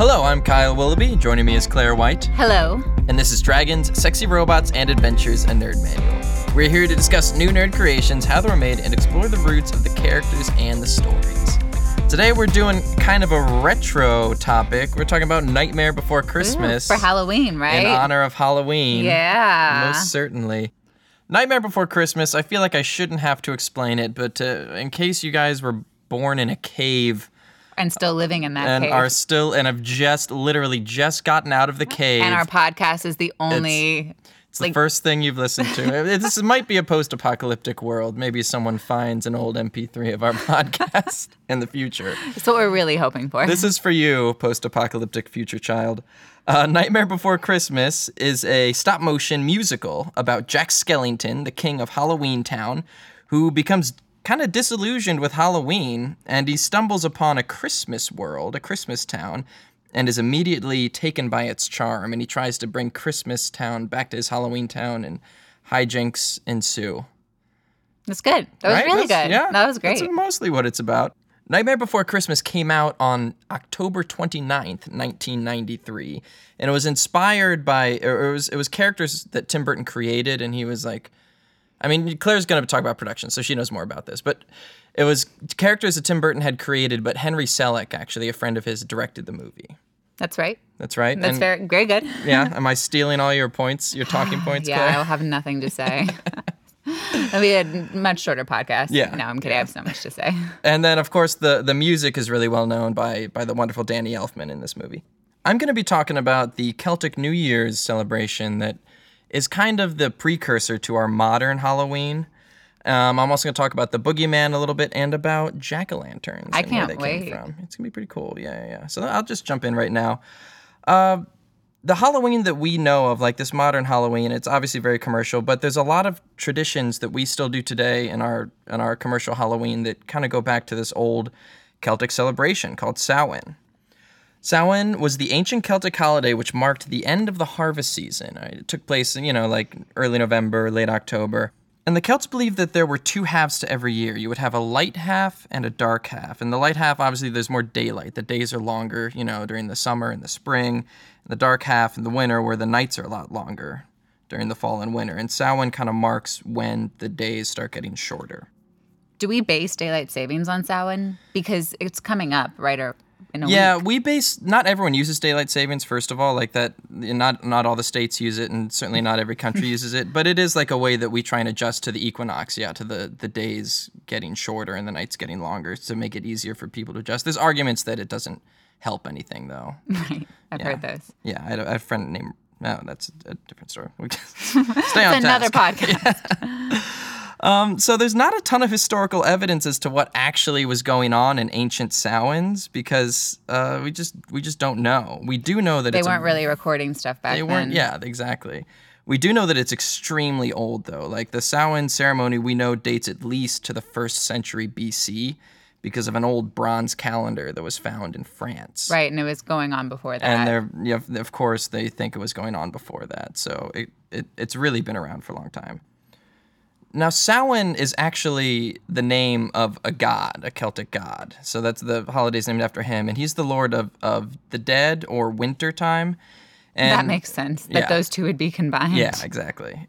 Hello, I'm Kyle Willoughby. Joining me is Claire White. Hello. And this is Dragons, Sexy Robots, and Adventures, a Nerd Manual. We're here to discuss new nerd creations, how they were made, and explore the roots of the characters and the stories. Today we're doing kind of a retro topic. We're talking about Nightmare Before Christmas. For Halloween, right? In honor of Halloween. Yeah. Most certainly. Nightmare Before Christmas, I feel like I shouldn't have to explain it, but in case you guys were born in a cave and still living in that and cave. are still and have literally just gotten out of the cave. And our podcast is the only... It's the first thing you've listened to. This might be a post-apocalyptic world. Maybe someone finds an old MP3 of our podcast in the future. That's what we're really hoping for. This is for you, post-apocalyptic future child. Nightmare Before Christmas is a stop-motion musical about Jack Skellington, the king of Halloween Town, who becomes kind of disillusioned with Halloween, and he stumbles upon a Christmas world, a Christmas town, and is immediately taken by its charm, and he tries to bring Christmas Town back to his Halloween town, and hijinks ensue. That's good. That was really good. Yeah, that was great. That's mostly what it's about. Nightmare Before Christmas came out on October 29th, 1993, and it was inspired by, or it was characters that Tim Burton created, and he was like, I mean, Claire's going to talk about production, so she knows more about this, but it was characters that Tim Burton had created, but Henry Selick, actually, a friend of his, directed the movie. That's right. That's right. That's very good. Yeah. Am I stealing all your points, your talking points, Yeah, Claire? I'll have nothing to say. It'll be a much shorter podcast. Yeah. No, I'm kidding. I have so much to say. And then, of course, the music is really well known by the wonderful Danny Elfman in this movie. I'm going to be talking about the Celtic New Year's celebration that is kind of the precursor to our modern Halloween. I'm also going to talk about the Boogeyman a little bit and about jack-o'-lanterns. I and where can't they wait. Came from. It's going to be pretty cool. Yeah. So I'll just jump in right now. The Halloween that we know of, like this modern Halloween, it's obviously very commercial, but there's a lot of traditions that we still do today in our commercial Halloween that kind of go back to this old Celtic celebration called Samhain. Samhain was the ancient Celtic holiday which marked the end of the harvest season. It took place, like early November, late October. And the Celts believed that there were two halves to every year. You would have a light half and a dark half. And the light half, obviously, there's more daylight. The days are longer, during the summer and the spring. The dark half in the winter, where the nights are a lot longer during the fall and winter. And Samhain kind of marks when the days start getting shorter. Do we base daylight savings on Samhain? Because it's coming up, right? Or in a week. Not everyone uses daylight savings, first of all, like that. Not all the states use it, and certainly not every country uses it, but it is like a way that we try and adjust to the equinox, to the days getting shorter and the nights getting longer to make it easier for people to adjust. There's arguments that it doesn't help anything, though. Right, I've heard those. Yeah, I had a friend named, no, that's a different story. Stay on It's another task. podcast. So there's not a ton of historical evidence as to what actually was going on in ancient Samhains because we just don't know. We do know that they weren't really recording stuff back then. They weren't. Yeah, exactly. We do know that it's extremely old though. Like the Samhain ceremony, we know dates at least to the 1st century BC because of an old bronze calendar that was found in France. Right, and it was going on before that. And of course, they think it was going on before that. So it's really been around for a long time. Now, Samhain is actually the name of a god, a Celtic god. So that's the holiday's named after him. And he's the lord of the dead or winter time. And that makes sense, that those two would be combined. Yeah, exactly.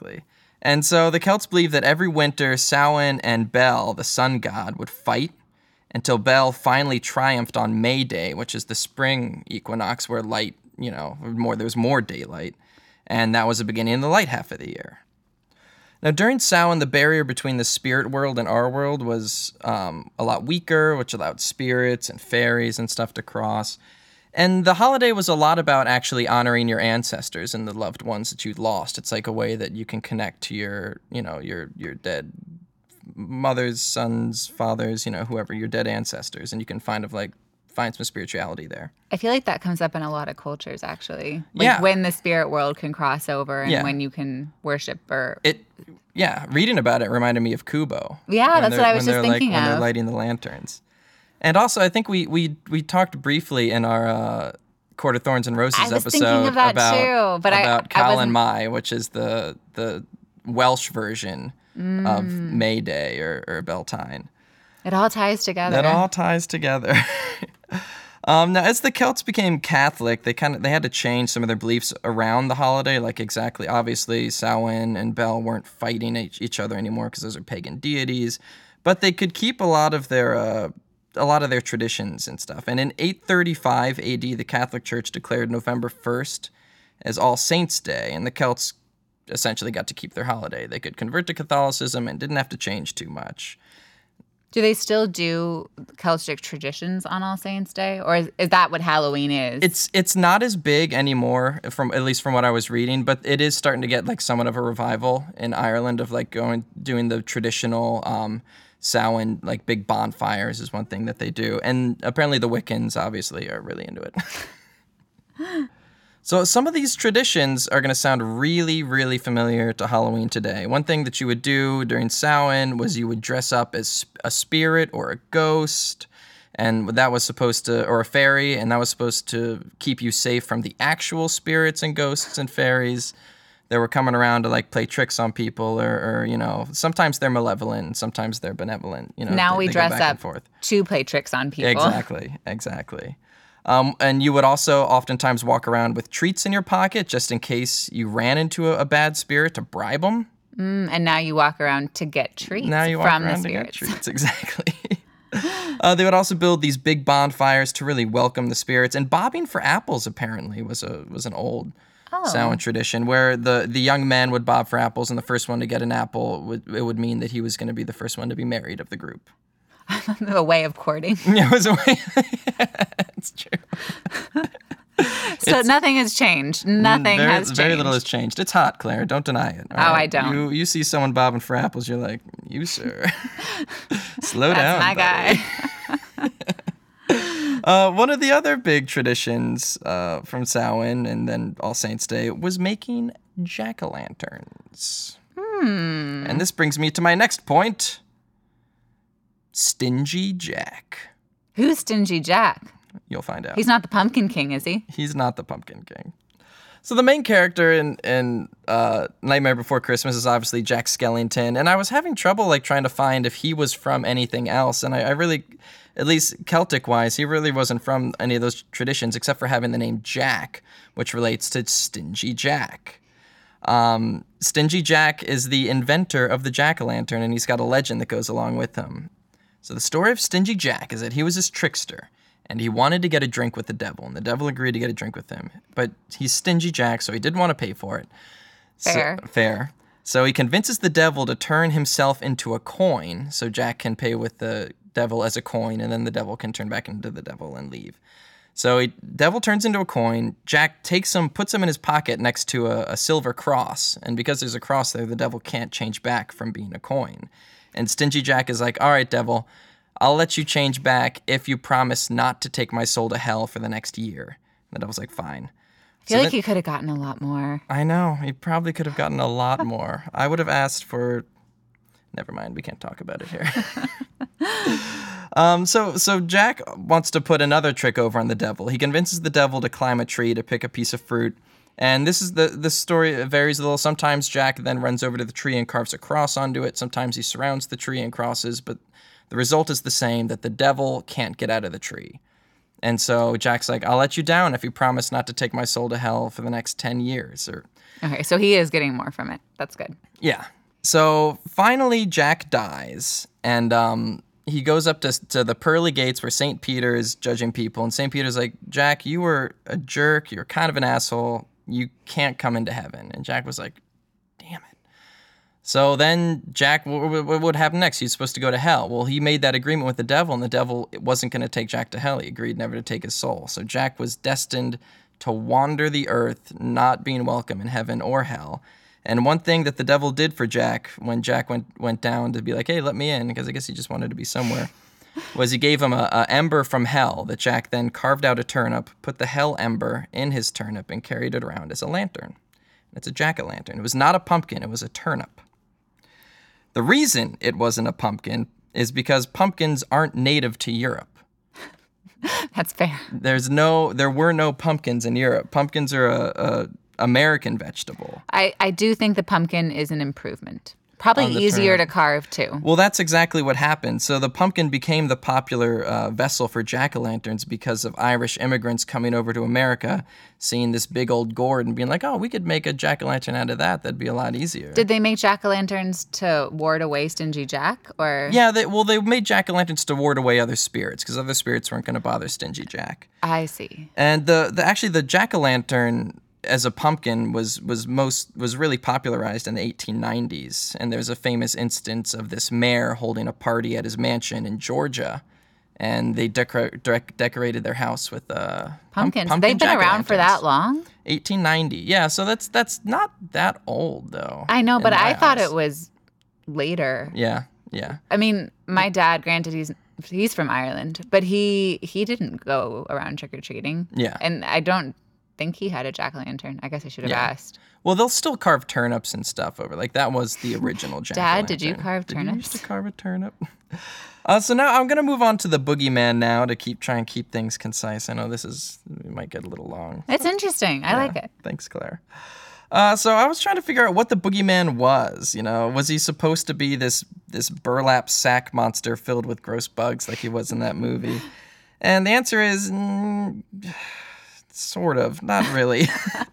And so the Celts believe that every winter, Samhain and Bel, the sun god, would fight until Bel finally triumphed on May Day, which is the spring equinox where light, there's more daylight. And that was the beginning of the light half of the year. Now, during Samhain, the barrier between the spirit world and our world was a lot weaker, which allowed spirits and fairies and stuff to cross. And the holiday was a lot about actually honoring your ancestors and the loved ones that you'd lost. It's like a way that you can connect to your dead mothers, sons, fathers, whoever, your dead ancestors, and you can find some spirituality there. I feel like that comes up in a lot of cultures, actually. When the spirit world can cross over and when you can worship reading about it reminded me of Kubo. Yeah, that's what I was just thinking when of. they're lighting the lanterns. And also, I think we talked briefly in our Court of Thorns and Roses episode about Calan Mai, which is the Welsh version of May Day or Beltane. It all ties together. Now, as the Celts became Catholic, they had to change some of their beliefs around the holiday. Like exactly, obviously, Samhain and Bel weren't fighting each other anymore because those are pagan deities, but they could keep a lot of their traditions and stuff. And in 835 A.D., the Catholic Church declared November 1st as All Saints' Day, and the Celts essentially got to keep their holiday. They could convert to Catholicism and didn't have to change too much. Do they still do Celtic traditions on All Saints' Day, or is that what Halloween is? It's not as big anymore, at least from what I was reading, but it is starting to get like somewhat of a revival in Ireland of like doing the traditional Samhain, like big bonfires is one thing that they do, and apparently the Wiccans obviously are really into it. So some of these traditions are going to sound really, really familiar to Halloween today. One thing that you would do during Samhain was you would dress up as a spirit or a ghost, and that was supposed to, or a fairy, and that was supposed to keep you safe from the actual spirits and ghosts and fairies that were coming around to like play tricks on people, or sometimes they're malevolent, sometimes they're benevolent. Now we dress up to play tricks on people. Exactly. And you would also oftentimes walk around with treats in your pocket just in case you ran into a bad spirit to bribe them. And now you walk around to get treats from the spirits. To get treats, exactly. They would also build these big bonfires to really welcome the spirits. And bobbing for apples apparently was an old Samhain tradition where the young man would bob for apples, and the first one to get an apple would mean that he was going to be the first one to be married of the group. A way of courting. Yeah, it was a way. It's true. So nothing has changed. Nothing has changed. Very little has changed. It's hot, Claire. Don't deny it. Right? I don't. You see someone bobbing for apples, you're like, you, sir. Slow down. That's my guy. One of the other big traditions from Samhain and then All Saints' Day was making jack-o'-lanterns. And this brings me to my next point. Stingy Jack. Who's Stingy Jack? You'll find out. He's not the Pumpkin King, is he? He's not the Pumpkin King. So the main character in Nightmare Before Christmas is obviously Jack Skellington, and I was having trouble like trying to find if he was from anything else, and I really, at least Celtic-wise, he really wasn't from any of those traditions except for having the name Jack, which relates to Stingy Jack. Stingy Jack is the inventor of the jack-o'-lantern, and he's got a legend that goes along with him. So the story of Stingy Jack is that he was this trickster, and he wanted to get a drink with the devil, and the devil agreed to get a drink with him. But he's Stingy Jack, so he didn't want to pay for it. Fair. So he convinces the devil to turn himself into a coin, so Jack can pay with the devil as a coin, and then the devil can turn back into the devil and leave. So devil turns into a coin, Jack takes him, puts him in his pocket next to a silver cross, and because there's a cross there, the devil can't change back from being a coin. And Stingy Jack is like, all right, devil, I'll let you change back if you promise not to take my soul to hell for the next year. And the devil's like, fine. I feel like he could have gotten a lot more. I know. He probably could have gotten a lot more. I would have asked for... Never mind. We can't talk about it here. So Jack wants to put another trick over on the devil. He convinces the devil to climb a tree to pick a piece of fruit. And this is the story varies a little. Sometimes Jack then runs over to the tree and carves a cross onto it. Sometimes he surrounds the tree and crosses, but the result is the same, that the devil can't get out of the tree. And so Jack's like, I'll let you down if you promise not to take my soul to hell for the next 10 years. Okay, so he is getting more from it. That's good. Yeah. So finally Jack dies, and he goes up to the pearly gates where St. Peter is judging people. And St. Peter's like, Jack, you were a jerk. You're kind of an asshole. You can't come into heaven. And Jack was like, damn it. So then Jack, what would happen next? He's supposed to go to hell. Well, he made that agreement with the devil, and the devil wasn't going to take Jack to hell. He agreed never to take his soul. So Jack was destined to wander the earth, not being welcome in heaven or hell. And one thing that the devil did for Jack when Jack went down to be like, hey, let me in, because I guess he just wanted to be somewhere, was he gave him a ember from hell that Jack then carved out a turnip, put the hell ember in his turnip, and carried it around as a lantern. It's a jack-o'-lantern. It was not a pumpkin. It was a turnip. The reason it wasn't a pumpkin is because pumpkins aren't native to Europe. That's fair. There were no pumpkins in Europe. Pumpkins are a American vegetable. I do think the pumpkin is an improvement. Probably easier to carve, too. Well, that's exactly what happened. So the pumpkin became the popular vessel for jack-o'-lanterns because of Irish immigrants coming over to America, seeing this big old gourd and being like, oh, we could make a jack-o'-lantern out of that. That'd be a lot easier. Did they make jack-o'-lanterns to ward away Stingy Jack? Or Yeah, they made jack-o'-lanterns to ward away other spirits because other spirits weren't going to bother Stingy Jack. I see. And the jack-o'-lantern as a pumpkin was really popularized in the 1890s, and there's a famous instance of this mayor holding a party at his mansion in Georgia, and they decorated their house with pumpkins. They've been around for that long? 1890. Yeah, so that's not that old though. I know, but I thought it was later. Yeah. I mean, my dad, granted, he's from Ireland, but he didn't go around trick or treating. Yeah, and I don't think he had a jack-o'-lantern. I guess I should have asked. Well, they'll still carve turnips and stuff over. Like, that was the original jack-o'-lantern. Dad, did you carve turnips? Did you used to carve a turnip? So now I'm going to move on to the boogeyman now to try and keep things concise. I know we might get a little long. It's interesting. I like it. Thanks, Claire. So I was trying to figure out what the boogeyman was. Was he supposed to be this burlap sack monster filled with gross bugs like he was in that movie? And the answer is... sort of, not really.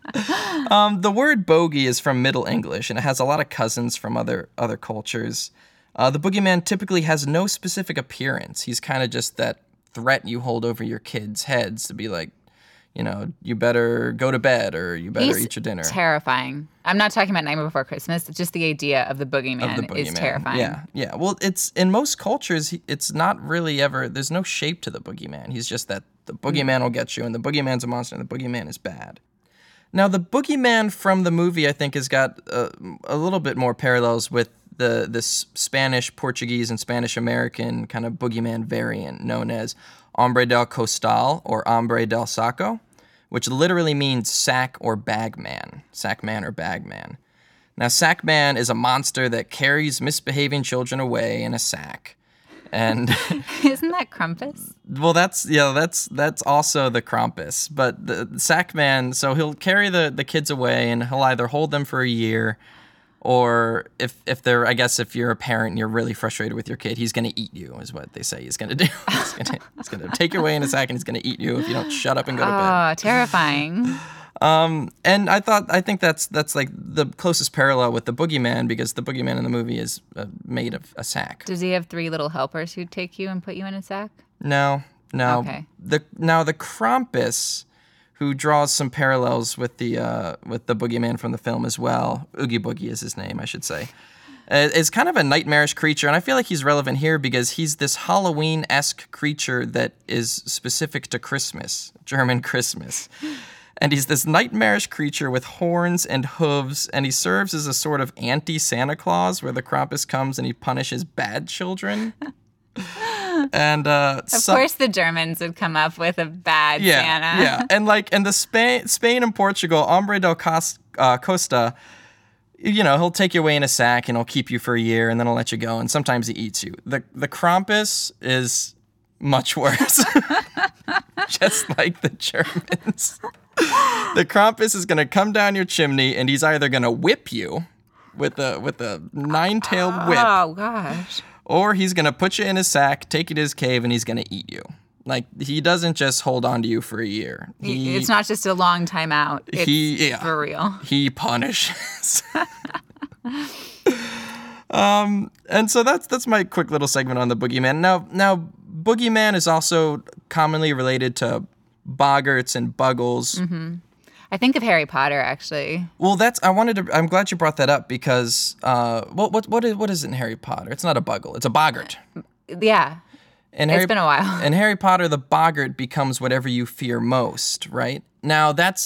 The word bogey is from Middle English, and it has a lot of cousins from other cultures. The boogeyman typically has no specific appearance. He's kind of just that threat you hold over your kids' heads to be like, you better go to bed or you better eat your dinner. Terrifying. I'm not talking about Nightmare Before Christmas. It's just the idea of the boogeyman is terrifying. Yeah. Well, it's in most cultures, it's not really ever, there's no shape to the boogeyman. He's just that the boogeyman will get you, and the boogeyman's a monster, and the boogeyman is bad. Now, the boogeyman from the movie, I think, has got a little bit more parallels with this Spanish, Portuguese, and Spanish-American kind of boogeyman variant known as Hombre del Costal or Hombre del Saco, which literally means sack or bag man, sack man or bag man. Now, sack man is a monster that carries misbehaving children away in a sack. And isn't that Krampus? Well, that's also the Krampus, but the sack man. So he'll carry the kids away, and he'll either hold them for a year, or if you're a parent and you're really frustrated with your kid, he's gonna eat you, is what they say he's gonna do. He's gonna take you away in a sack, and he's gonna eat you if you don't shut up and go to bed. Oh, terrifying. And I think that's like the closest parallel with the boogeyman, because the boogeyman in the movie is made of a sack. Does he have 3 little helpers who take you and put you in a sack? No. Okay. The Krampus, who draws some parallels with the boogeyman from the film as well. Oogie Boogie is his name, I should say. Is kind of a nightmarish creature, and I feel like he's relevant here because he's this Halloween-esque creature that is specific to Christmas, German Christmas. And he's this nightmarish creature with horns and hooves, and he serves as a sort of anti-Santa Claus, where the Krampus comes and he punishes bad children. And of course the Germans would come up with a bad Santa. Yeah, and the Spain and Portugal, Hombre del Costa, he'll take you away in a sack and he'll keep you for a year and then he'll let you go, and sometimes he eats you. The Krampus is much worse. Just like the Germans. The Krampus is going to come down your chimney, and he's either going to whip you with a 9-tailed whip. Oh, gosh. Or he's going to put you in a sack, take you to his cave, and he's going to eat you. Like, he doesn't just hold on to you for a year. It's not just a long time out. It's for real. He punishes. And so that's my quick little segment on the boogeyman. Now, boogeyman is also commonly related to boggarts and buggles. Mm-hmm. I think of Harry Potter, actually. Well, I'm glad you brought that up because what is it in Harry Potter? It's not a buggle, it's a boggart. Yeah. It's been a while. In Harry Potter, the boggart becomes whatever you fear most, right? Now, that's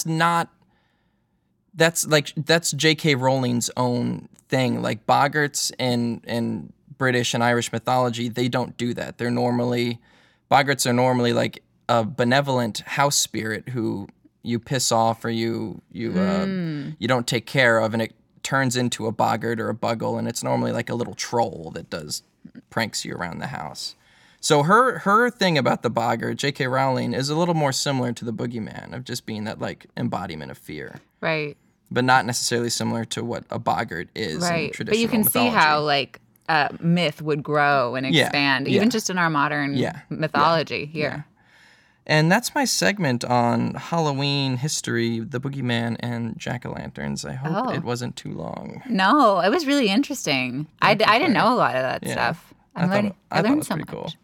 J.K. Rowling's own thing. Like, boggarts in British and Irish mythology, they don't do that. Boggarts are normally like a benevolent house spirit who you piss off or you don't take care of, and it turns into a boggart or a buggle, and it's normally like a little troll that does pranks you around the house. So her thing about the boggart, J.K. Rowling, is a little more similar to the boogeyman, of just being that like embodiment of fear. Right. but not necessarily similar to what a boggart is in traditional But you can mythology. see how like myth would grow and expand, even just in our modern mythology here. Yeah. And that's my segment on Halloween history, the boogeyman, and jack-o'-lanterns. I hope it wasn't too long. No, it was really interesting. I didn't know a lot of that stuff. I learned it was so pretty much.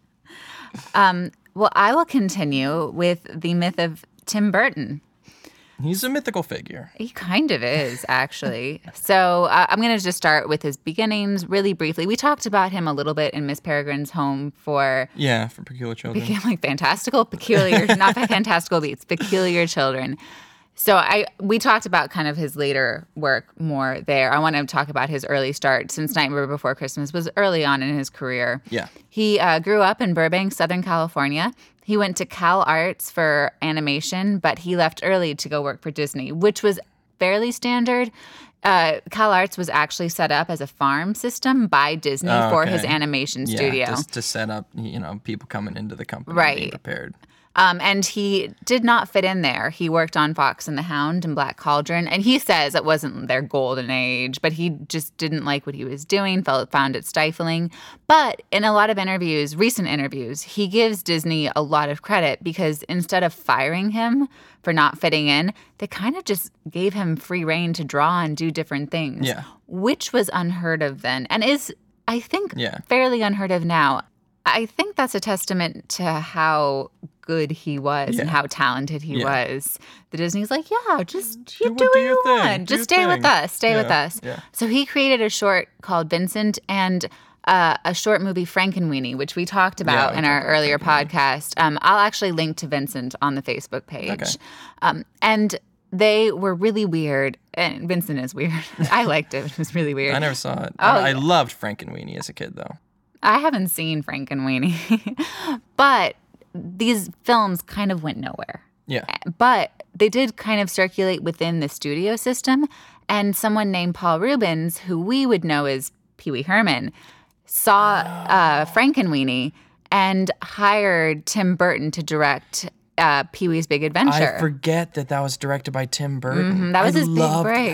Cool. Well, I will continue with the myth of Tim Burton. He's a mythical figure. He kind of is, actually. So I'm going to just start with his beginnings really briefly. We talked about him a little bit in Miss Peregrine's Home for Peculiar Children. Like peculiar, not fantastical beats, peculiar children. So we talked about kind of his later work more there. I want to talk about his early start, since Nightmare Before Christmas was early on in his career. Yeah. He grew up in Burbank, Southern California. He went to Cal Arts for animation, but he left early to go work for Disney, which was fairly standard. Cal Arts was actually set up as a farm system by Disney for his animation studio. Just to set up, people coming into the company being prepared. And he did not fit in there. He worked on Fox and the Hound and Black Cauldron, and he says it wasn't their golden age, but he just didn't like what he was doing, found it stifling. But in a lot of interviews, recent interviews, he gives Disney a lot of credit because instead of firing him for not fitting in, they kind of just gave him free rein to draw and do different things, which was unheard of then and is, I think, fairly unheard of now. I think that's a testament to how good he was and how talented he was. The Disney's like, just do what you want. Just stay with us. Stay with us. Yeah. So he created a short called Vincent and a short movie, Frankenweenie, which we talked about in our earlier podcast. I'll actually link to Vincent on the Facebook page. Okay. And they were really weird. And Vincent is weird. I liked it. It was really weird. I never saw it. I loved Frankenweenie as a kid, though. I haven't seen Frankenweenie, but these films kind of went nowhere. Yeah. But they did kind of circulate within the studio system, and someone named Paul Rubens, who we would know as Pee Wee Herman, saw Frankenweenie and hired Tim Burton to direct Pee Wee's Big Adventure. I forget that was directed by Tim Burton. Mm-hmm. That was his big break.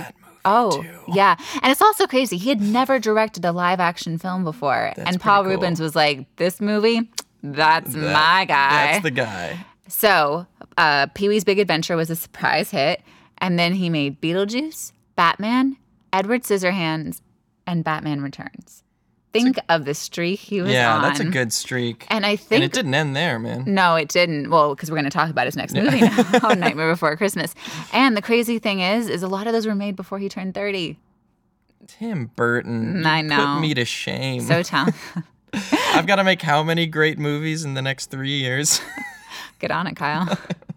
Yeah. And it's also crazy. He had never directed a live action film before. And Paul Rubens was like, this movie, that's my guy. That's the guy. So Pee Wee's Big Adventure was a surprise hit. And then he made Beetlejuice, Batman, Edward Scissorhands, and Batman Returns. Think of the streak he was on. Yeah, that's a good streak. And I think... And it didn't end there, man. No, it didn't. Well, because we're going to talk about his next movie now, Nightmare Before Christmas. And the crazy thing is a lot of those were made before he turned 30. Tim Burton. I know. Put me to shame. So talented. I've got to make how many great movies in the next 3 years? Get on it, Kyle.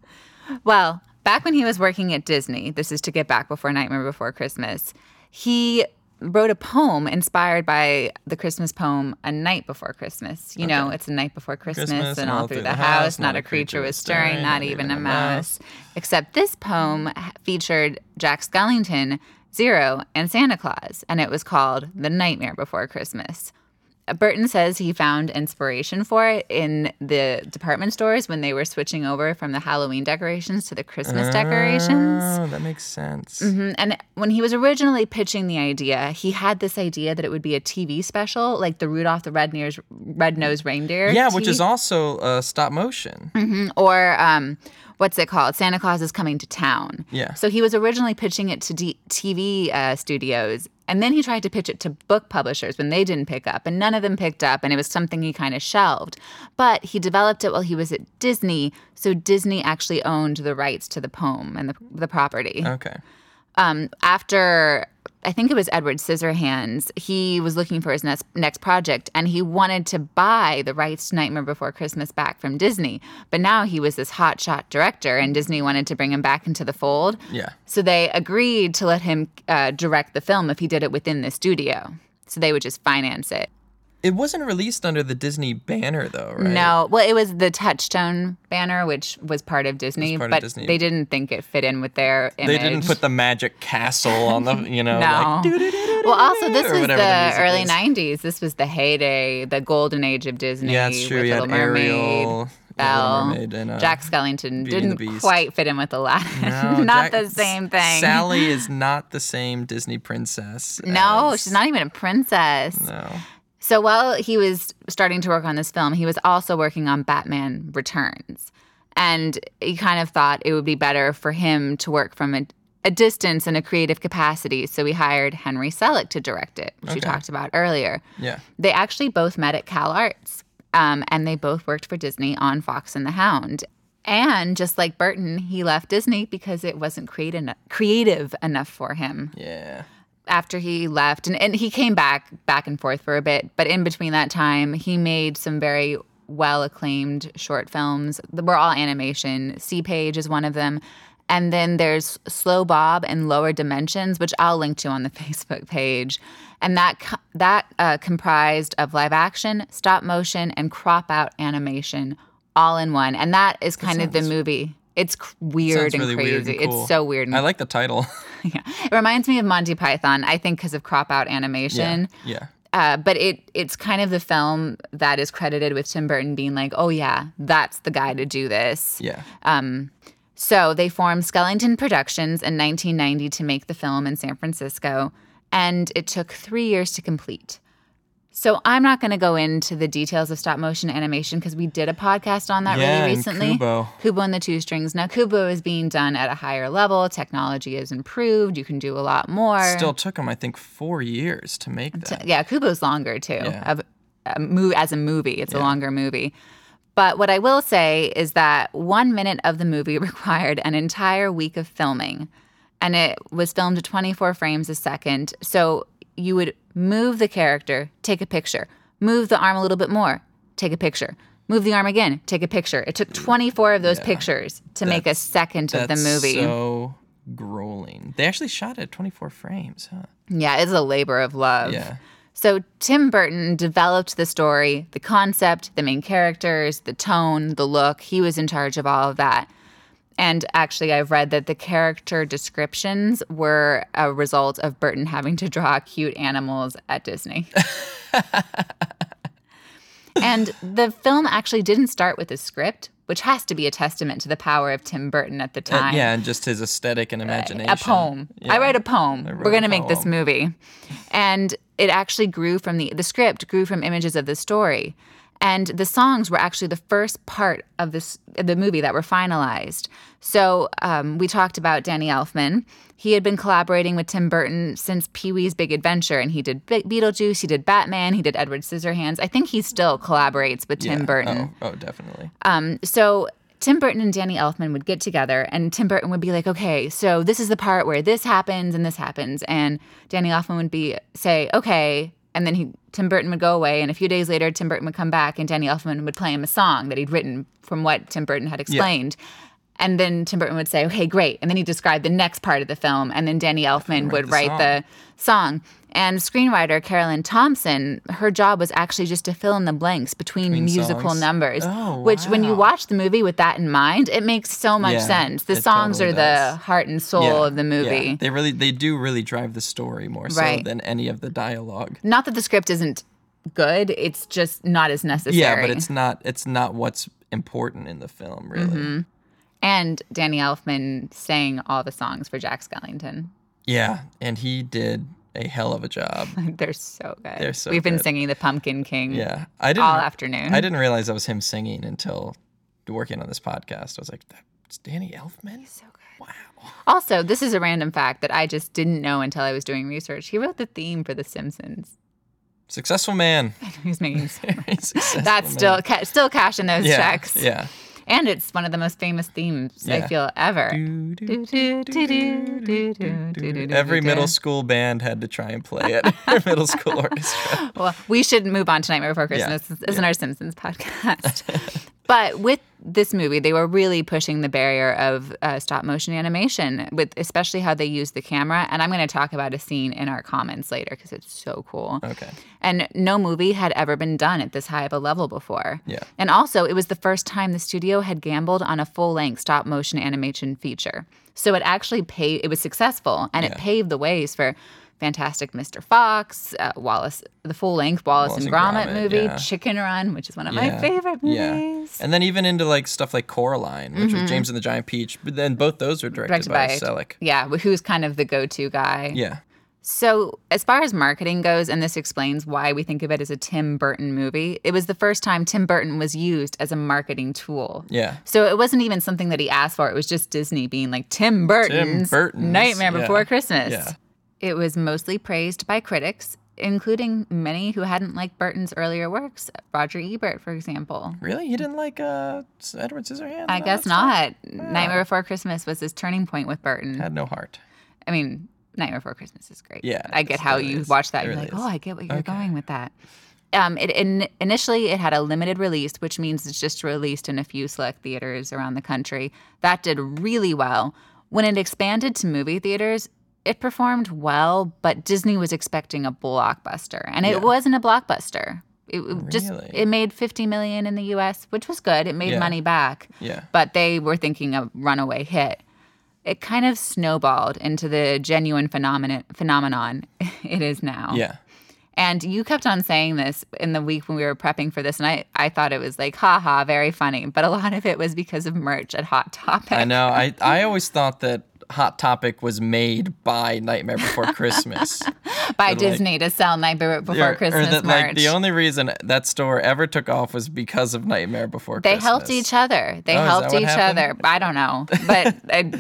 Well, back when he was working at Disney, this is to get back before Nightmare Before Christmas, he wrote a poem inspired by the Christmas poem A Night Before Christmas. You know, it's a night before Christmas and all through the house, not a creature was stirring, not even a mouse. Except this poem featured Jack Skellington, Zero, and Santa Claus, and it was called The Nightmare Before Christmas. Burton says he found inspiration for it in the department stores when they were switching over from the Halloween decorations to the Christmas decorations. Oh, that makes sense. Mm-hmm. And when he was originally pitching the idea, he had this idea that it would be a TV special, like the Rudolph the Red-Nosed Reindeer. Yeah, which is also stop motion. Mm-hmm. Or what's it called? Santa Claus is Coming to Town. Yeah. So he was originally pitching it to TV studios. And then he tried to pitch it to book publishers when they didn't pick up, and none of them picked up, and it was something he kind of shelved. But he developed it while he was at Disney, so Disney actually owned the rights to the poem and the property. Okay. After, I think it was Edward Scissorhands, he was looking for his next project, and he wanted to buy the rights to Nightmare Before Christmas back from Disney. But now he was this hotshot director, and Disney wanted to bring him back into the fold. Yeah. So they agreed to let him direct the film if he did it within the studio. So they would just finance it. It wasn't released under the Disney banner, though, right? No. Well, it was the Touchstone banner, which was part of Disney, but they didn't think it fit in with their image. They didn't put the magic castle on the, No. like... Well, also, this was the early 90s. This was the heyday, the golden age of Disney. Yeah, it's true. With You Little had Mermaid. Ariel. Belle. Mermaid and, Jack Skellington Beauty and the didn't Beast. quite fit in with Aladdin. No, Not the same thing. Sally is not the same Disney princess. No, as- she's not even a princess. No. So while he was starting to work on this film, he was also working on Batman Returns. And he kind of thought it would be better for him to work from a distance in a creative capacity. So we hired Henry Selick to direct it, which we Okay. talked about earlier. Yeah. They actually both met at Cal Arts, and they both worked for Disney on Fox and the Hound. And just like Burton, he left Disney because it wasn't creative enough for him. Yeah. After he left, and he came back and forth for a bit, but in between that time, he made some very well-acclaimed short films. They were all animation. Sea Page is one of them. And then there's Slow Bob and Lower Dimensions, which I'll link to on the Facebook page. And that comprised of live action, stop motion, and crop out animation all in one. And that is kind of the movie. It's weird Sounds and really crazy. weird and cool. It's so weird. And I like the title. yeah. It reminds me of Monty Python, I think, because of crop out animation. Yeah. But it's kind of the film that is credited with Tim Burton being like, oh, yeah, that's the guy to do this. Yeah. So they formed Skellington Productions in 1990 to make the film in San Francisco, and it took 3 years to complete. So I'm not going to go into the details of stop motion animation because we did a podcast on that Yeah, really and recently. Kubo and the Two Strings. Now, Kubo is being done at a higher level. Technology has improved. You can do a lot more. Still took him, I think, 4 years to make that. Yeah, Kubo's longer too. Yeah. As a movie, it's a longer movie. But what I will say is that 1 minute of the movie required an entire week of filming, and it was filmed at 24 frames a second. So you would move the character, take a picture, move the arm a little bit more, take a picture, move the arm again, take a picture. It took 24 of those pictures to make a second of the movie. That's so grueling. They actually shot it at 24 frames, huh? Yeah, it's a labor of love. Yeah. So Tim Burton developed the story, the concept, the main characters, the tone, the look. He was in charge of all of that. And actually, I've read that the character descriptions were a result of Burton having to draw cute animals at Disney. And the film actually didn't start with a script, which has to be a testament to the power of Tim Burton at the time. Yeah, and just his aesthetic and imagination. A poem. Yeah. I write a poem. wrote We're going to a make this poem. movie. And it actually grew from the script grew from images of the story. And the songs were actually the first part of the movie that were finalized. So we talked about Danny Elfman. He had been collaborating with Tim Burton since Pee-wee's Big Adventure, and he did Beetlejuice, he did Batman, he did Edward Scissorhands. I think he still collaborates with Tim Burton. Oh, definitely. So Tim Burton and Danny Elfman would get together, and Tim Burton would be like, okay, so this is the part where this happens and this happens. And Danny Elfman would say, okay. And then Tim Burton would go away, and a few days later, Tim Burton would come back, and Danny Elfman would play him a song that he'd written from what Tim Burton had explained. And then Tim Burton would say, okay, great. And then he'd describe the next part of the film, and then Danny Elfman would write the song. And screenwriter Carolyn Thompson, her job was actually just to fill in the blanks between musical songs. numbers, Oh, which when you wow. watch the movie with that in mind, it makes so much Yeah, sense. The it songs totally are the does. heart and soul of the movie. Yeah. They do really drive the story more so Right. than any of the dialogue. Not that the script isn't good, it's just not as necessary. Yeah, but it's not what's important in the film, really. Mm-hmm. And Danny Elfman sang all the songs for Jack Skellington. Yeah, and he did a hell of a job. They're so good. They're so We've been good. singing the Pumpkin King Yeah, all afternoon. I didn't realize that was him singing until working on this podcast. I was like, that's Danny Elfman? So good. Wow. Also, this is a random fact that I just didn't know until I was doing research. He wrote the theme for The Simpsons. Successful man. He's making so much. Very successful That's man. still cashing those checks. Yeah. And it's one of the most famous themes, I Yeah. feel, ever. Every middle school band had to try and play it. Their middle school orchestra. Well, we should move on to Nightmare Before Christmas. This isn't our Simpsons podcast. But with this movie, they were really pushing the barrier of stop motion animation, with especially how they use the camera. And I'm going to talk about a scene in our comments later because it's so cool. Okay. And no movie had ever been done at this high of a level before. Yeah. And also, it was the first time the studio had gambled on a full-length stop motion animation feature. So it actually it was successful, and it Yeah. paved the ways for Fantastic Mr. Fox, Wallace, the full-length Wallace and Gromit movie, yeah. Chicken Run, which is one of my favorite movies. And then even into like stuff like Coraline, which was James and the Giant Peach. But then both those were directed by Selleck. Yeah, who's kind of the go-to guy. Yeah. So as far as marketing goes, and this explains why we think of it as a Tim Burton movie, it was the first time Tim Burton was used as a marketing tool. Yeah. So it wasn't even something that he asked for. It was just Disney being like, Tim Burton's Nightmare Before Christmas. Yeah. It was mostly praised by critics, including many who hadn't liked Burton's earlier works. Roger Ebert, for example. Really? You didn't like Edward Scissorhands? I guess not. Nightmare Before Christmas was his turning point with Burton. Had no heart. I mean, Nightmare Before Christmas is great. Yeah. I get how you watch that. You're like, oh, I get what you're going with that. Initially, it had a limited release, which means it's just released in a few select theaters around the country. That did really well. When it expanded to movie theaters, it performed well, but Disney was expecting a blockbuster, and it wasn't a blockbuster. It made $50 million in the U.S., which was good. It made money back. Yeah. But they were thinking a runaway hit. It kind of snowballed into the genuine phenomenon it is now. Yeah. And you kept on saying this in the week when we were prepping for this, and I thought it was like, haha, very funny. But a lot of it was because of merch at Hot Topic. I know. I always thought that Hot Topic was made by Nightmare Before Christmas. By Disney to sell Nightmare Before Christmas or that, merch. Like, the only reason that store ever took off was because of Nightmare Before Christmas. They helped each other. I don't know. But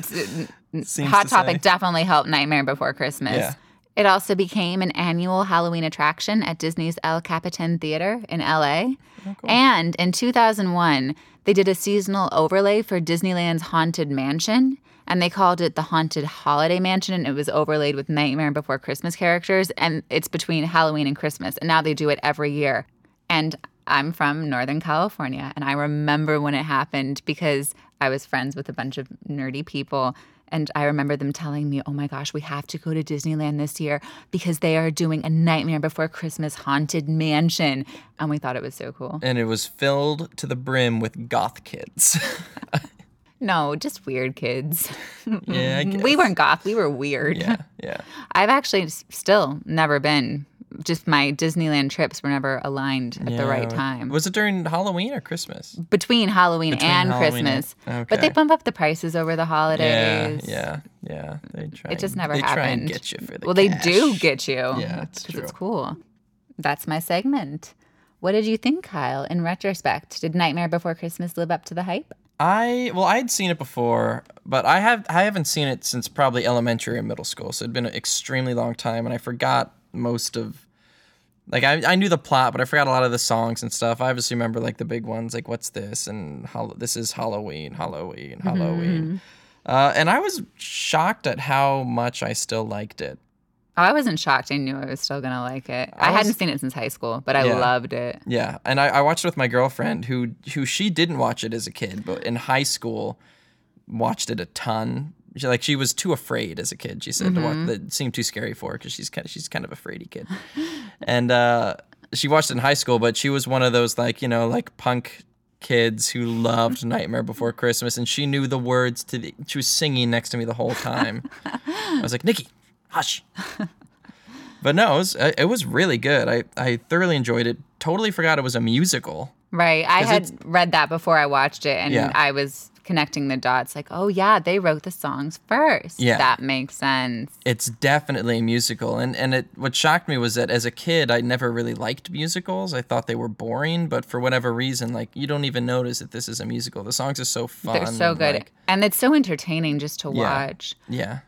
Hot Topic definitely helped Nightmare Before Christmas. Yeah. It also became an annual Halloween attraction at Disney's El Capitan Theater in LA. Oh, cool. And in 2001, they did a seasonal overlay for Disneyland's Haunted Mansion. And they called it the Haunted Holiday Mansion, and it was overlaid with Nightmare Before Christmas characters, and it's between Halloween and Christmas, and now they do it every year. And I'm from Northern California, and I remember when it happened because I was friends with a bunch of nerdy people, and I remember them telling me, oh my gosh, we have to go to Disneyland this year because they are doing a Nightmare Before Christmas Haunted Mansion, and we thought it was so cool. And it was filled to the brim with goth kids. No, just weird kids. Yeah, I guess. We weren't goth. We were weird. Yeah. I've actually still never been. Just my Disneyland trips were never aligned at the right time. Was it during Halloween or Christmas? Between Halloween and Christmas. Okay. But they bump up the prices over the holidays. Yeah. They try. It just never happened. They try and get you for the Well, cash. they do get you. Yeah, it's true. It's cool. That's my segment. What did you think, Kyle, in retrospect? Did Nightmare Before Christmas live up to the hype? I'd seen it before, but I haven't seen it since probably elementary or middle school, so it'd been an extremely long time, and I forgot most of, like, I knew the plot, but I forgot a lot of the songs and stuff. I obviously remember, like, the big ones, like, what's this, and this is Halloween. And I was shocked at how much I still liked it. I wasn't shocked. I knew I was still going to like it. I hadn't seen it since high school, but I loved it. Yeah, and I watched it with my girlfriend, who she didn't watch it as a kid, but in high school watched it a ton. She was too afraid as a kid, she said, to watch. It seemed too scary for her because she's kind of a fraidy kid. And she watched it in high school, but she was one of those, like, like punk kids who loved Nightmare Before Christmas, and she knew the words she was singing next to me the whole time. I was like, Nikki, hush. But no, it was really good. I thoroughly enjoyed it. Totally forgot it was a musical. Right. I had read that before I watched it, and I was connecting the dots like, oh yeah, they wrote the songs first. Yeah. That makes sense. It's definitely a musical. And what shocked me was that as a kid, I never really liked musicals. I thought they were boring, but for whatever reason, like, you don't even notice that this is a musical. The songs are so fun. They're so good. And it's so entertaining just to watch. Yeah.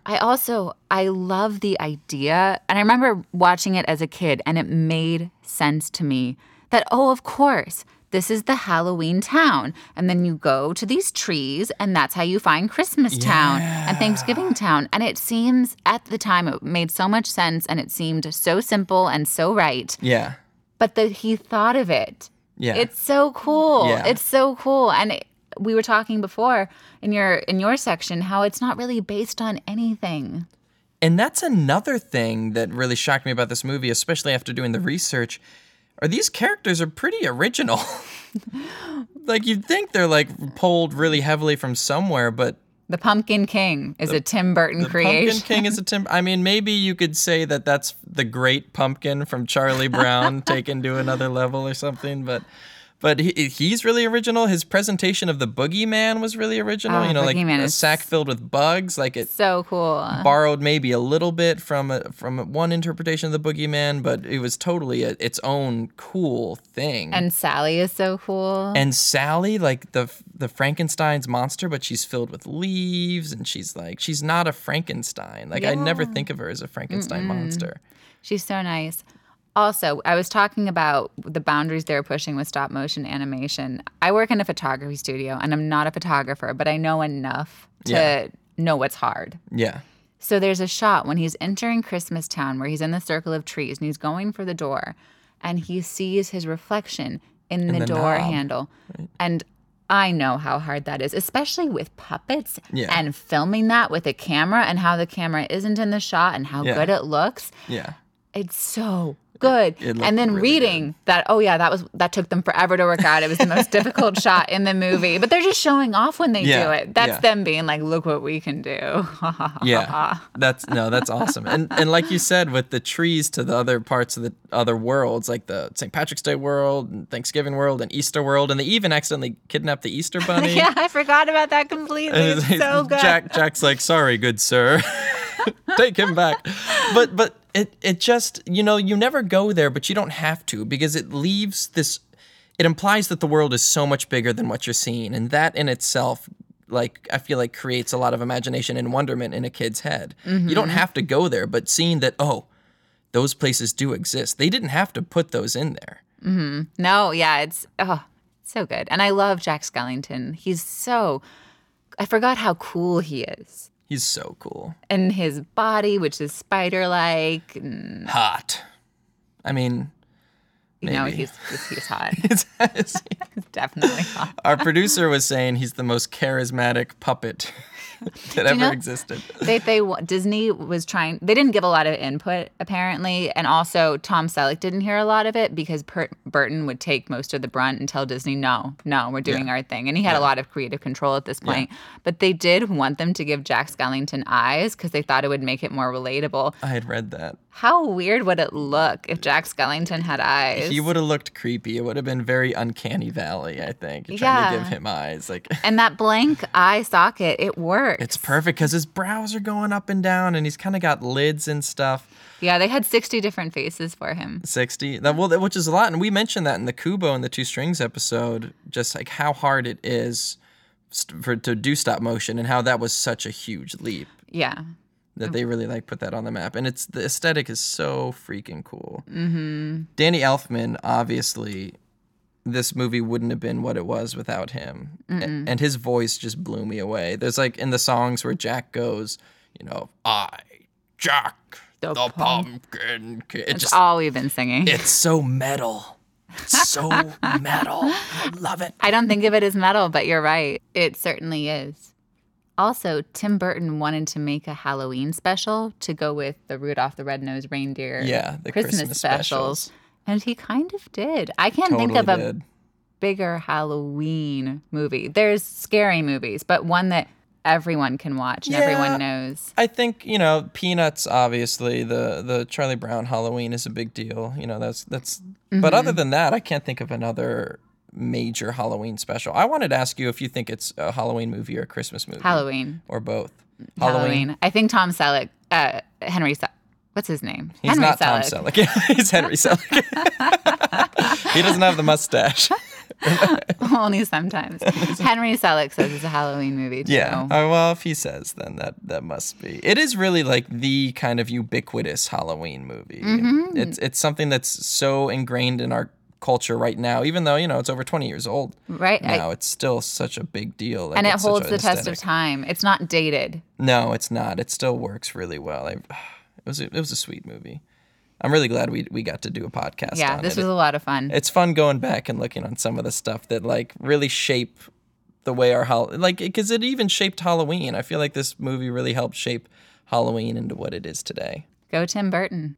I love the idea. And I remember watching it as a kid, and it made sense to me that, oh, of course, this is the Halloween town. And then you go to these trees, and that's how you find Christmas town and Thanksgiving town. And it seems, at the time, it made so much sense, and it seemed so simple and so right. Yeah. But he thought of it. Yeah. It's so cool. Yeah. It's so cool. And we were talking before in your section how it's not really based on anything. And that's another thing that really shocked me about this movie, especially after doing the research. These characters are pretty original. Like, you'd think they're, like, pulled really heavily from somewhere, but The Pumpkin King is a Tim Burton The creation. Pumpkin King is a Tim. I mean, maybe you could say that that's the Great Pumpkin from Charlie Brown taken to another level or something. But he's really original. His presentation of the Boogeyman was really original. Oh, like Boogeyman a is sack filled with bugs. Like it So cool. borrowed maybe a little bit from one interpretation of the Boogeyman, but it was totally its own cool thing. And Sally is so cool. And Sally, like the Frankenstein's monster, but she's filled with leaves, and she's not a Frankenstein. Like I never think of her as a Frankenstein monster. She's so nice. Also, I was talking about the boundaries they're pushing with stop motion animation. I work in a photography studio, and I'm not a photographer, but I know enough to know what's hard. Yeah. So there's a shot when he's entering Christmas Town where he's in the circle of trees and he's going for the door, and he sees his reflection in the door knob. handle. Right. And I know how hard that is, especially with puppets and filming that with a camera and how the camera isn't in the shot and how good it looks. Yeah. It's so good. And then really reading that, that took them forever to work out. It was the most difficult shot in the movie. But they're just showing off when they do it. That's them being like, look what we can do. Yeah. That's awesome. And like you said, with the trees to the other parts of the other worlds, like the St. Patrick's Day world and Thanksgiving world and Easter world, and they even accidentally kidnapped the Easter bunny. Yeah, I forgot about that completely. It's so good. Jack's like, sorry, good sir. Take him back. But it just, you never go there, but you don't have to, because it leaves this, it implies that the world is so much bigger than what you're seeing. And that in itself, like, I feel like creates a lot of imagination and wonderment in a kid's head. Mm-hmm. You don't have to go there, but seeing that, those places do exist. They didn't have to put those in there. Mm-hmm. No, yeah, it's so good. And I love Jack Skellington. I forgot how cool he is. He's so cool. And his body, which is spider-like. Hot. I mean, maybe. He's hot. He's definitely hot. Our producer was saying he's the most charismatic puppet that ever existed. Disney was trying. They didn't give a lot of input apparently, and also Tom Selleck didn't hear a lot of it because Burton would take most of the brunt and tell Disney, no, we're doing our thing, and he had a lot of creative control at this point. Yeah. But they did want them to give Jack Skellington eyes because they thought it would make it more relatable. I had read that. How weird would it look if Jack Skellington had eyes? He would have looked creepy. It would have been very Uncanny Valley, I think. Trying to give him eyes, and that blank eye socket, it works. It's perfect because his brows are going up and down, and he's kind of got lids and stuff. Yeah, they had 60 different faces for him. 60? Which is a lot. And we mentioned that in the Kubo and the Two Strings episode, just like how hard it is to do stop motion and how that was such a huge leap. Yeah. That they really put that on the map. And the aesthetic is so freaking cool. Mm-hmm. Danny Elfman, obviously, this movie wouldn't have been what it was without him. And his voice just blew me away. There's in the songs where Jack goes, Jack, the pumpkin kid. That's all we've been singing. It's so metal. It's so metal. I love it. I don't think of it as metal, but you're right. It certainly is. Also, Tim Burton wanted to make a Halloween special to go with the Rudolph the Red-Nosed Reindeer the Christmas specials. And he kind of did. I can't think of a bigger Halloween movie. There's scary movies, but one that everyone can watch and everyone knows. I think, Peanuts, obviously, the Charlie Brown Halloween is a big deal. That's mm-hmm. But other than that, I can't think of another major Halloween special. I wanted to ask you if you think it's a Halloween movie or a Christmas movie. Halloween. Or both. Halloween. I think Tom Selleck, what's his name? He's Henry not Selleck. Tom Selleck. He's Henry Selleck. He doesn't have the mustache. Only sometimes. Henry Selleck says it's a Halloween movie too. Yeah. Well, if he says, then that must be. It is really the kind of ubiquitous Halloween movie. Mm-hmm. It's something that's so ingrained in our culture right now, even though it's over 20 years old right now. It's still such a big deal, and it holds the test of time. It's not dated. No, it's not. It still works really well. It was a sweet movie. I'm really glad we got to do a podcast on it. This was a lot of fun. It's fun going back and looking on some of the stuff that really shape the way our because it even shaped Halloween. I feel like this movie really helped shape Halloween into what it is today. Go Tim Burton.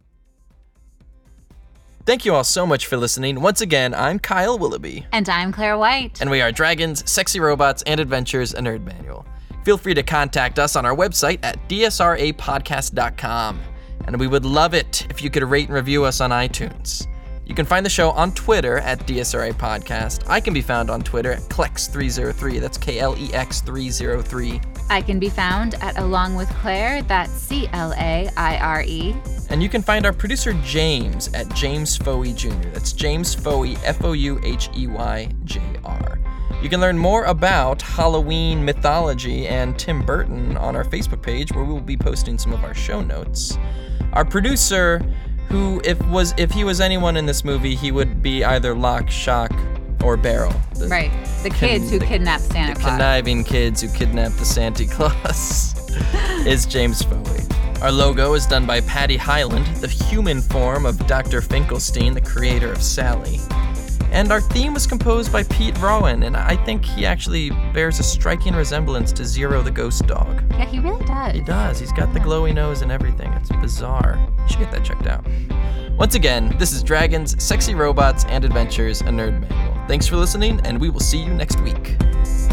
Thank you all so much for listening. Once again, I'm Kyle Willoughby. And I'm Claire White. And we are Dragons, Sexy Robots, and Adventures, a Nerd Manual. Feel free to contact us on our website at dsrapodcast.com. And we would love it if you could rate and review us on iTunes. You can find the show on Twitter at DSRA Podcast. I can be found on Twitter at Klex303. That's KLEX303. I can be found at Along with Claire. That's CLAIRE. And you can find our producer James at James Foey Jr. That's James Foey, FOUHEYJR. You can learn more about Halloween mythology and Tim Burton on our Facebook page, where we will be posting some of our show notes. Our producer, who, if he was anyone in this movie, he would be either Lock, Shock, or Barrel. Right. The kids who kidnapped Santa Claus. The conniving kids who kidnapped the Santa Claus is James Foey. Our logo is done by Patty Hyland, the human form of Dr. Finkelstein, the creator of Sally. And our theme was composed by Pete Rowan, and I think he actually bears a striking resemblance to Zero the Ghost Dog. Yeah, he really does. He does. He's got the glowy nose and everything. It's bizarre. You should get that checked out. Once again, this is Dragons, Sexy Robots, and Adventures, a Nerd Manual. Thanks for listening, and we will see you next week.